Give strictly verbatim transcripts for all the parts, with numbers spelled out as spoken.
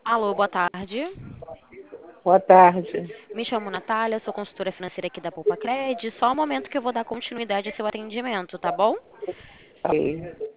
Alô, boa tarde. Boa tarde. Me chamo Natália, sou consultora financeira aqui da Poupa Cred. Só um momento que eu vou dar continuidade ao seu atendimento, tá bom? Ok.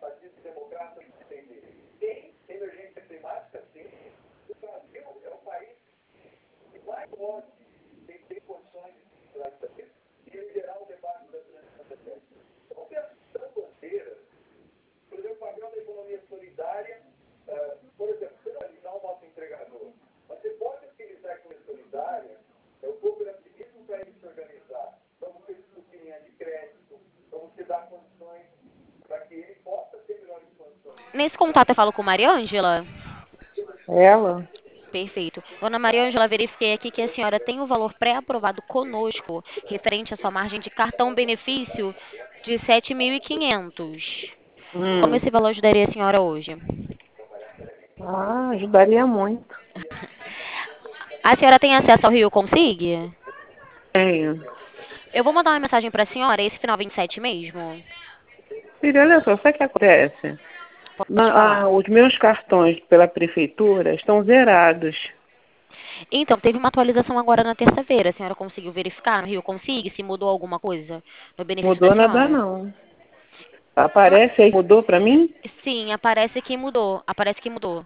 Nesse contato eu falo com Mariângela? Ela? Perfeito. Dona Mariângela, verifiquei aqui que a senhora tem o valor pré-aprovado conosco, referente à sua margem de cartão benefício de sete mil e quinhentos. Como Hum. esse valor ajudaria a senhora hoje? Ah, ajudaria muito. A senhora tem acesso ao Rio Consigue? Tenho. Eu vou mandar uma mensagem para a senhora, esse final vinte e sete mesmo? Filha, olha só, sabe o que acontece? Pode Na- falar. ah, os meus cartões pela prefeitura estão zerados. Então, teve uma atualização agora na terça-feira. A senhora conseguiu verificar no Rio Consigo se mudou alguma coisa no benefício da Mudou nada senhora? não. Ma- Aparece aí, mudou pra mim? Sim, aparece que mudou. Aparece que mudou.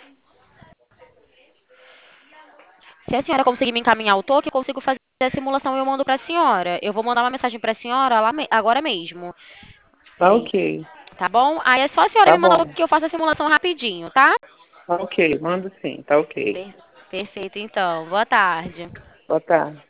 Se a senhora conseguir me encaminhar o toque, eu consigo fazer a simulação e eu mando para a senhora. Eu vou mandar uma mensagem para a senhora lá me- agora mesmo. Tá Peraí. ok. Tá bom? Aí é só a senhora Tá me mandar o bom. toque que eu faço a simulação rapidinho, tá? Tá ok, mando sim, tá ok. Per- Perfeito, então. Boa tarde. Boa tarde.